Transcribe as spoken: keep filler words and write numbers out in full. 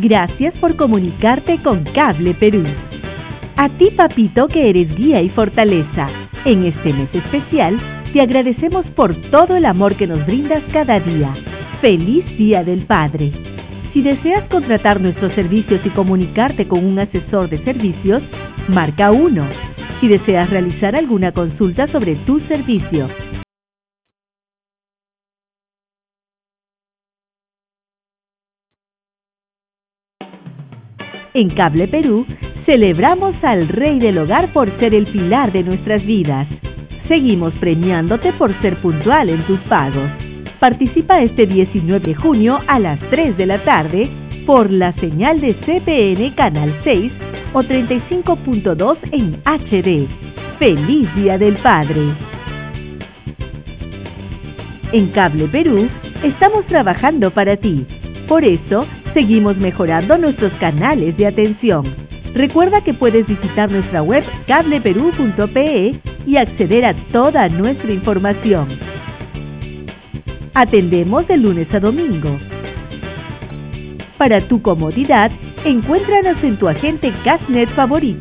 Gracias por comunicarte con Cable Perú. A ti, papito, que eres guía y fortaleza. En este mes especial, te agradecemos por todo el amor que nos brindas cada día. ¡Feliz Día del Padre! Si deseas contratar nuestros servicios y comunicarte con un asesor de servicios, marca uno. Si deseas realizar alguna consulta sobre tu servicio. En Cable Perú, celebramos al Rey del Hogar por ser el pilar de nuestras vidas. Seguimos premiándote por ser puntual en tus pagos. Participa este diecinueve de junio a las tres de la tarde por la señal de C P N Canal seis o treinta y cinco punto dos en H D. ¡Feliz Día del Padre! En Cable Perú, estamos trabajando para ti. Por eso, seguimos mejorando nuestros canales de atención. Recuerda que puedes visitar nuestra web cable perú punto pe y acceder a toda nuestra información. Atendemos de lunes a domingo. Para tu comodidad, encuéntranos en tu agente Cashnet favorito.